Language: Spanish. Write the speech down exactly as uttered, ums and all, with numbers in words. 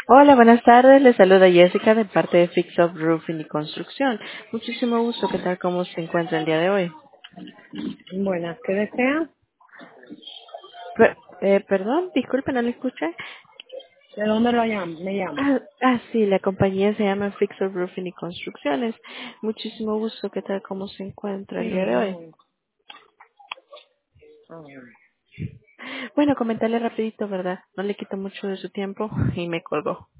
Hola, buenas tardes. Les saluda Jessica de parte de Fix Up Roofing y Construcción. Muchísimo gusto. ¿Qué tal? ¿Cómo se encuentra el día de hoy? Buenas, ¿qué desea? Per- eh, perdón, disculpe, no le escuché. ¿De dónde lo llama? Me llama. Ah, ah, sí, la compañía se llama Fix Up Roofing y Construcciones. Muchísimo gusto. ¿Qué tal? ¿Cómo se encuentra el día Sí, de hoy? muy. Ah, Bueno, comentarle rapidito, ¿verdad? No le quito mucho de su tiempo y me colgó.